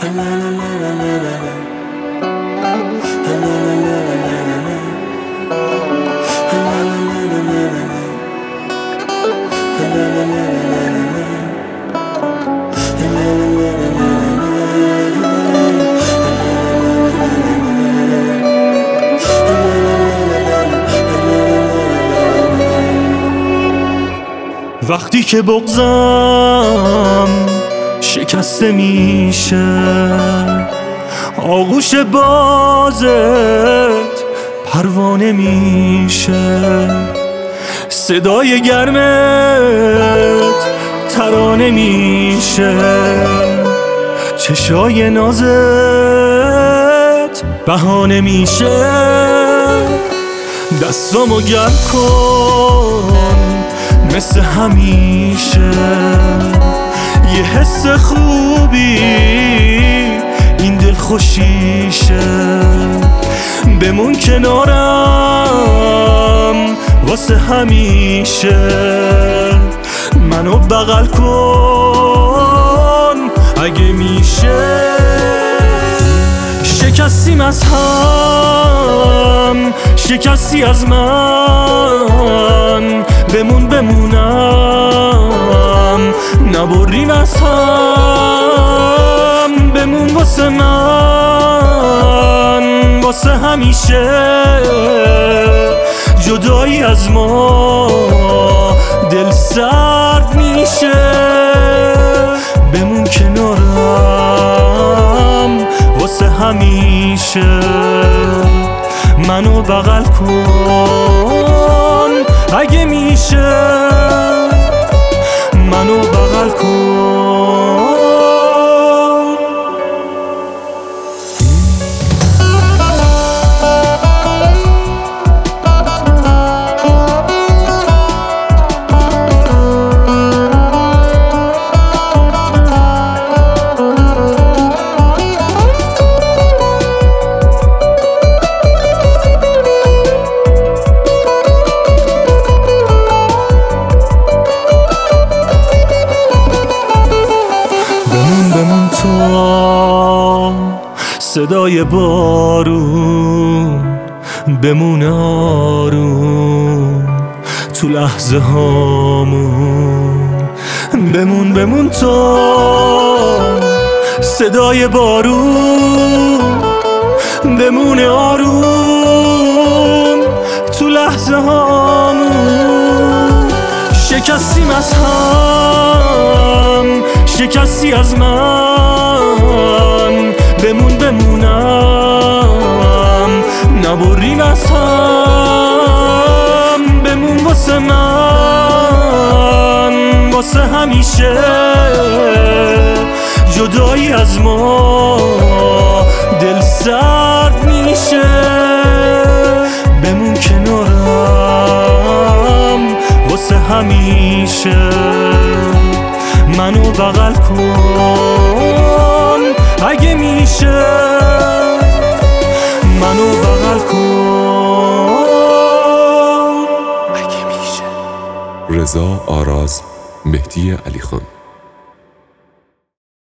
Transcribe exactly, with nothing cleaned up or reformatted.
وقتی که بغضم شکسته میشه، آغوش بازت پروانه میشه، صدای گرمت ترانه میشه، چشای نازت بهانه میشه. دستامو گرم کن مثل همیشه، یه حس خوبی این دل خوشیشه. بمون کنارم واسه همیشه، منو بغل کن اگه میشه. شکستیم از هم، شکستی از من، بمون بمونم، نبریم از هم. بمون واسه من، واسه همیشه. جدایی از ما دل سرد میشه. بمون کنارم واسه همیشه، منو بغل کن اگه میشه، منو بغل کن. صدای بارون بمونه آروم تو لحظه هامون. بمون بمون تو، صدای بارون بمونه آروم تو لحظه هامون. شکستیم از هم، شکستی از من، بمون بمونم، نبریم از هم. بمون واسه من، واسه همیشه. جدایی از ما دل سرد میشه. بمون کنارم واسه همیشه، منو بغل کن اگه میشه، منو بغل کن اگه میشه. رضا آراز، مهدی علیخان.